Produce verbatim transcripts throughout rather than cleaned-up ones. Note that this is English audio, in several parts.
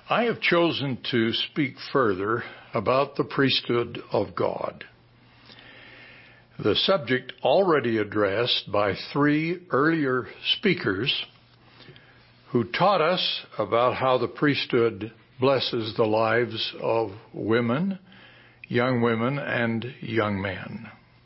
I have chosen to speak further about the priesthood of God, the subject already addressed by three earlier speakers who taught us about how the priesthood blesses the lives of women, young women, and young men.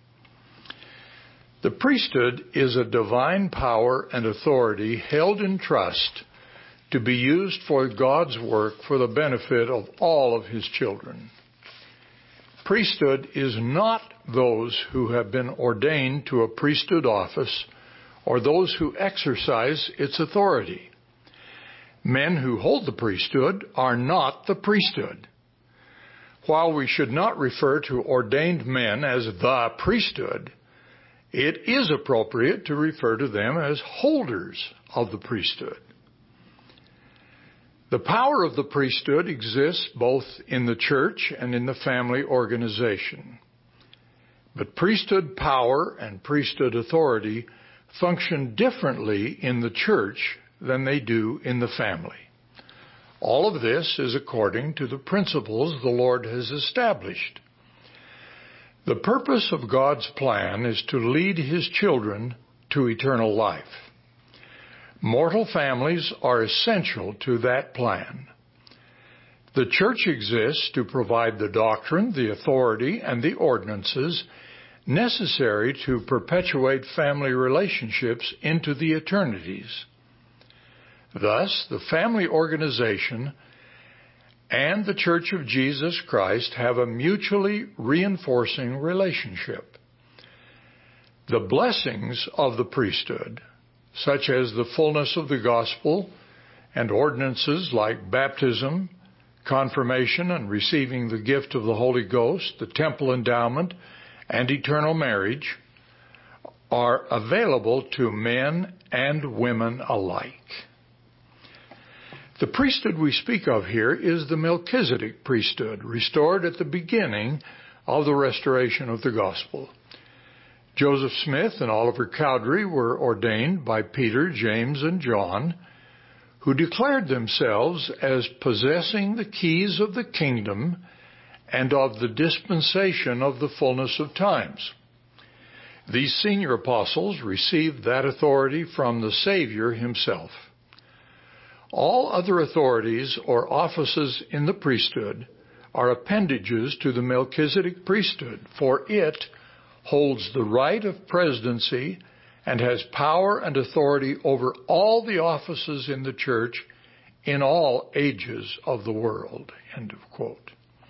The priesthood is a divine power and authority held in trust to be used for God's work for the benefit of all of His children. Priesthood is not those who have been ordained to a priesthood office or those who exercise its authority. Men who hold the priesthood are not the priesthood. While we should not refer to ordained men as the priesthood, it is appropriate to refer to them as holders of the priesthood. The power of the priesthood exists both in the church and in the family organization. But priesthood power and priesthood authority function differently in the church than they do in the family. All of this is according to the principles the Lord has established. The purpose of God's plan is to lead His children to eternal life. Mortal families are essential to that plan. The church exists to provide the doctrine, the authority, and the ordinances necessary to perpetuate family relationships into the eternities. Thus, the family organization and the Church of Jesus Christ have a mutually reinforcing relationship. The blessings of the priesthood, such as the fullness of the gospel and ordinances like baptism, confirmation, and receiving the gift of the Holy Ghost, the temple endowment, and eternal marriage, are available to men and women alike. The priesthood we speak of here is the Melchizedek priesthood, restored at the beginning of the restoration of the gospel. Joseph Smith and Oliver Cowdery were ordained by Peter, James, and John, who declared themselves as possessing the keys of the kingdom and of the dispensation of the fullness of times. These senior apostles received that authority from the Savior Himself. All other authorities or offices in the priesthood are appendages to the Melchizedek priesthood, for it holds the right of presidency and has power and authority over all the offices in the church in all ages of the world. End of quote.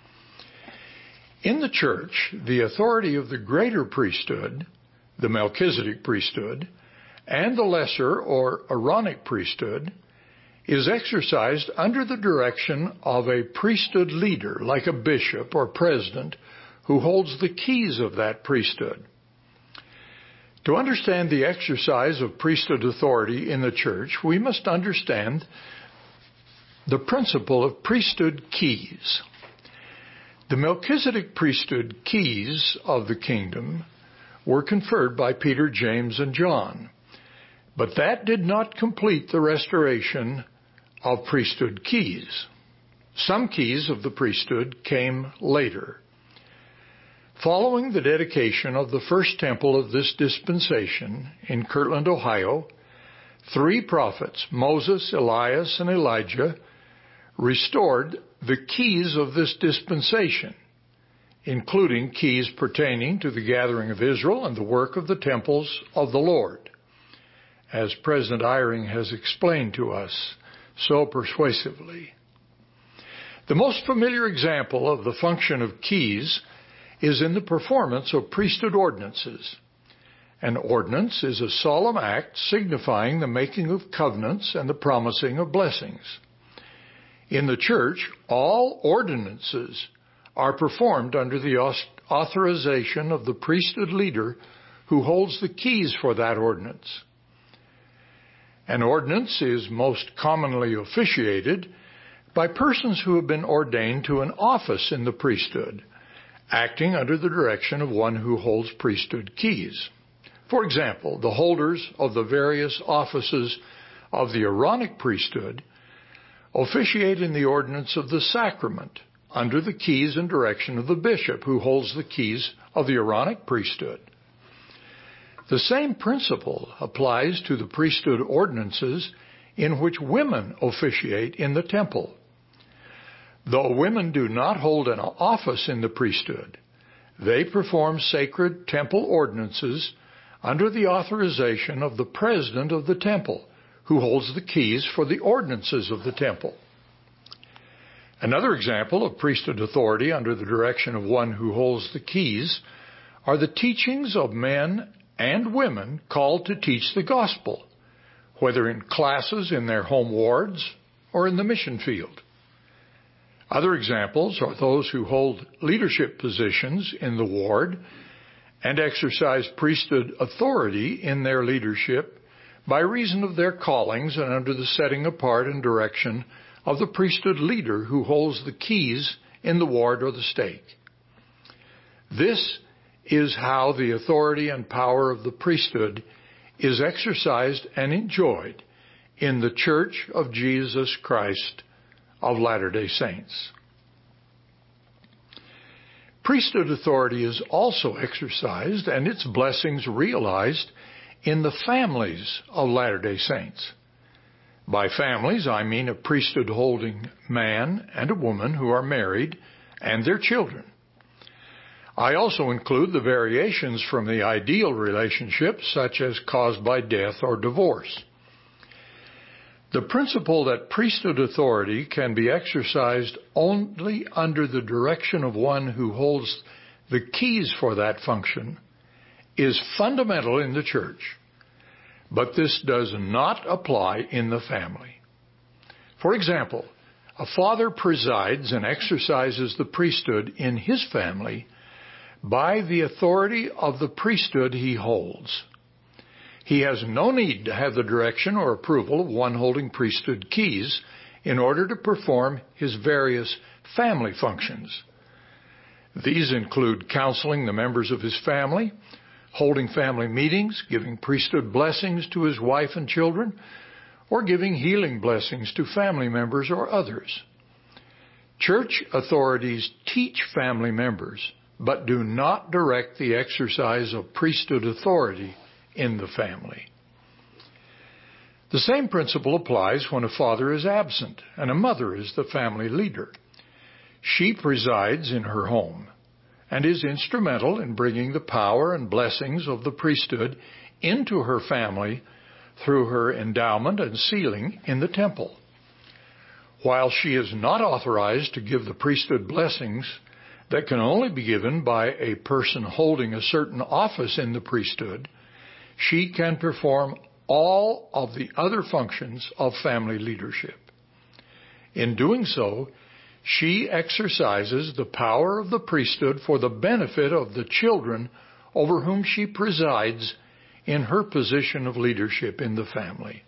In the church, the authority of the greater priesthood, the Melchizedek priesthood, and the lesser or Aaronic priesthood is exercised under the direction of a priesthood leader, like a bishop or president, who holds the keys of that priesthood. To understand the exercise of priesthood authority in the church, we must understand the principle of priesthood keys. The Melchizedek priesthood keys of the kingdom were conferred by Peter, James, and John, but that did not complete the restoration of priesthood keys. Some keys of the priesthood came later. Following the dedication of the first temple of this dispensation in Kirtland, Ohio, three prophets, Moses, Elias, and Elijah, restored the keys of this dispensation, including keys pertaining to the gathering of Israel and the work of the temples of the Lord, as President Eyring has explained to us so persuasively. The most familiar example of the function of keys is in the performance of priesthood ordinances. An ordinance is a solemn act signifying the making of covenants and the promising of blessings. In the church, all ordinances are performed under the authorization of the priesthood leader who holds the keys for that ordinance. An ordinance is most commonly officiated by persons who have been ordained to an office in the priesthood, acting under the direction of one who holds priesthood keys. For example, the holders of the various offices of the Aaronic priesthood officiate in the ordinance of the sacrament under the keys and direction of the bishop, who holds the keys of the Aaronic priesthood. The same principle applies to the priesthood ordinances in which women officiate in the temple. Though women do not hold an office in the priesthood, they perform sacred temple ordinances under the authorization of the president of the temple, who holds the keys for the ordinances of the temple. Another example of priesthood authority under the direction of one who holds the keys are the teachings of men and women called to teach the gospel, whether in classes in their home wards or in the mission field. Other examples are those who hold leadership positions in the ward and exercise priesthood authority in their leadership by reason of their callings and under the setting apart and direction of the priesthood leader who holds the keys in the ward or the stake. This is how the authority and power of the priesthood is exercised and enjoyed in the Church of Jesus Christ of Latter-day Saints. Priesthood authority is also exercised and its blessings realized in the families of Latter-day Saints. By families, I mean a priesthood-holding man and a woman who are married and their children. I also include the variations from the ideal relationship, such as caused by death or divorce. The principle that priesthood authority can be exercised only under the direction of one who holds the keys for that function is fundamental in the church, but this does not apply in the family. For example, a father presides and exercises the priesthood in his family by the authority of the priesthood he holds. He has no need to have the direction or approval of one holding priesthood keys in order to perform his various family functions. These include counseling the members of his family, holding family meetings, giving priesthood blessings to his wife and children, or giving healing blessings to family members or others. Church authorities teach family members, but do not direct the exercise of priesthood authority in the family. The same principle applies when a father is absent and a mother is the family leader. She presides in her home and is instrumental in bringing the power and blessings of the priesthood into her family through her endowment and sealing in the temple. While she is not authorized to give the priesthood blessings that can only be given by a person holding a certain office in the priesthood, she can perform all of the other functions of family leadership. In doing so, she exercises the power of the priesthood for the benefit of the children over whom she presides in her position of leadership in the family.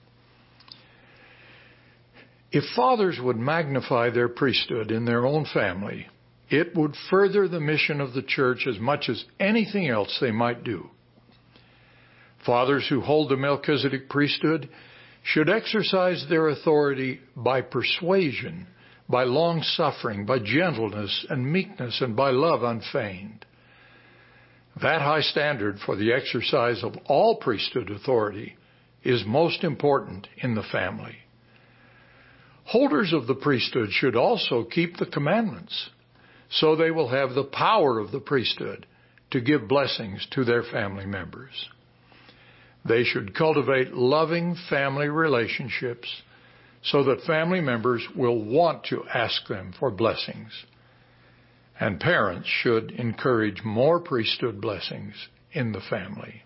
If fathers would magnify their priesthood in their own family, it would further the mission of the church as much as anything else they might do. Fathers who hold the Melchizedek priesthood should exercise their authority by persuasion, by long-suffering, by gentleness and meekness, and by love unfeigned. That high standard for the exercise of all priesthood authority is most important in the family. Holders of the priesthood should also keep the commandments, so they will have the power of the priesthood to give blessings to their family members. They should cultivate loving family relationships so that family members will want to ask them for blessings. And parents should encourage more priesthood blessings in the family.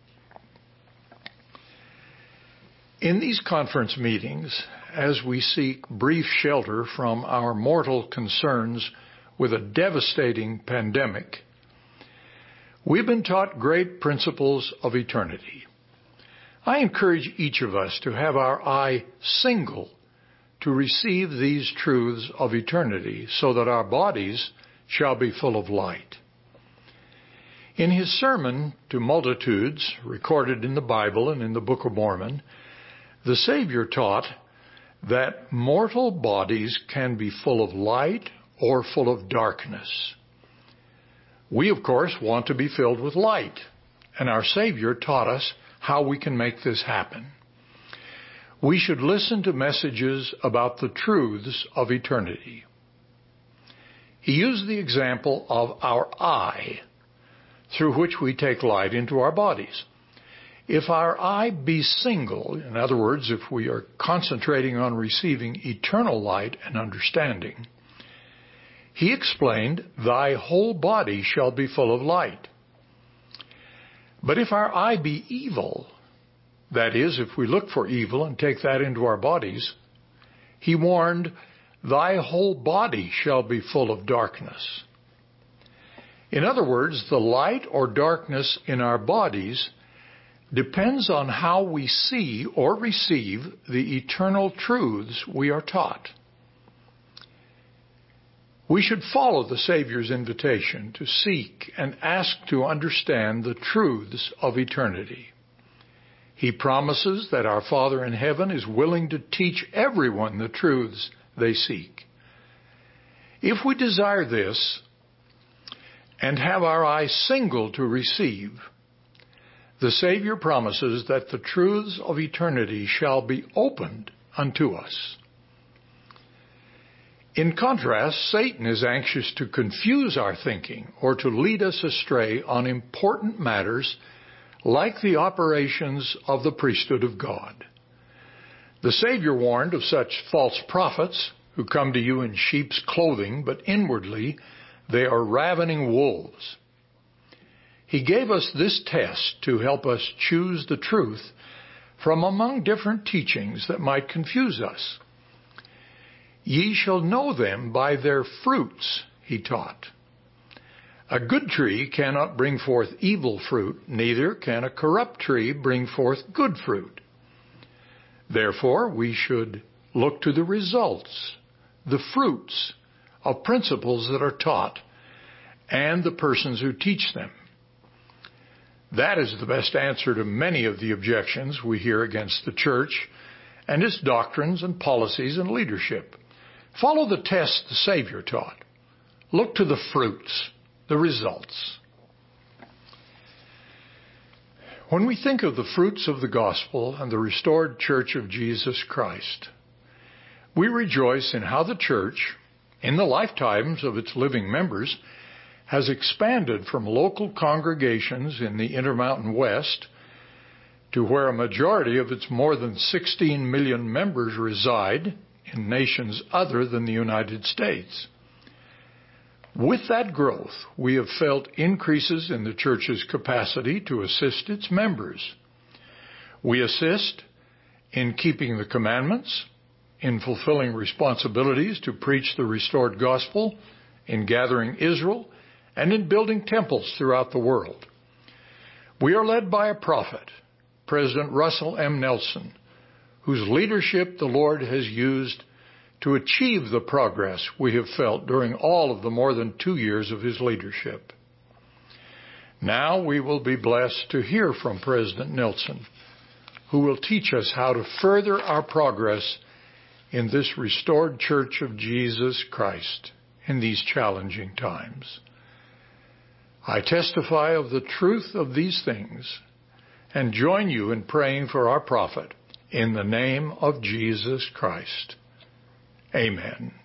In these conference meetings, as we seek brief shelter from our mortal concerns with a devastating pandemic, we've been taught great principles of eternity. I encourage each of us to have our eye single to receive these truths of eternity so that our bodies shall be full of light. In his sermon to multitudes, recorded in the Bible and in the Book of Mormon, the Savior taught that mortal bodies can be full of light or full of darkness. We, of course, want to be filled with light, and our Savior taught us how we can make this happen. We should listen to messages about the truths of eternity. He used the example of our eye, through which we take light into our bodies. If our eye be single, in other words, if we are concentrating on receiving eternal light and understanding, he explained, "Thy whole body shall be full of light." But if our eye be evil, that is, if we look for evil and take that into our bodies, he warned, "Thy whole body shall be full of darkness." In other words, the light or darkness in our bodies depends on how we see or receive the eternal truths we are taught. We should follow the Savior's invitation to seek and ask to understand the truths of eternity. He promises that our Father in heaven is willing to teach everyone the truths they seek. If we desire this and have our eyes single to receive, the Savior promises that the truths of eternity shall be opened unto us. In contrast, Satan is anxious to confuse our thinking or to lead us astray on important matters like the operations of the priesthood of God. The Savior warned of such false prophets who come to you in sheep's clothing, but inwardly they are ravening wolves. He gave us this test to help us choose the truth from among different teachings that might confuse us. Ye shall know them by their fruits, he taught. A good tree cannot bring forth evil fruit, neither can a corrupt tree bring forth good fruit. Therefore, we should look to the results, the fruits of principles that are taught, and the persons who teach them. That is the best answer to many of the objections we hear against the church and its doctrines and policies and leadership. Follow the test the Savior taught. Look to the fruits, the results. When we think of the fruits of the gospel and the restored church of Jesus Christ, we rejoice in how the church, in the lifetimes of its living members, has expanded from local congregations in the Intermountain West to where a majority of its more than sixteen million members reside in nations other than the United States. With that growth, we have felt increases in the church's capacity to assist its members. We assist in keeping the commandments, in fulfilling responsibilities to preach the restored gospel, in gathering Israel, and in building temples throughout the world. We are led by a prophet, President Russell M. Nelson, whose leadership the Lord has used to achieve the progress we have felt during all of the more than two years of his leadership. Now we will be blessed to hear from President Nelson, who will teach us how to further our progress in this restored church of Jesus Christ in these challenging times. I testify of the truth of these things and join you in praying for our prophet in the name of Jesus Christ. Amen.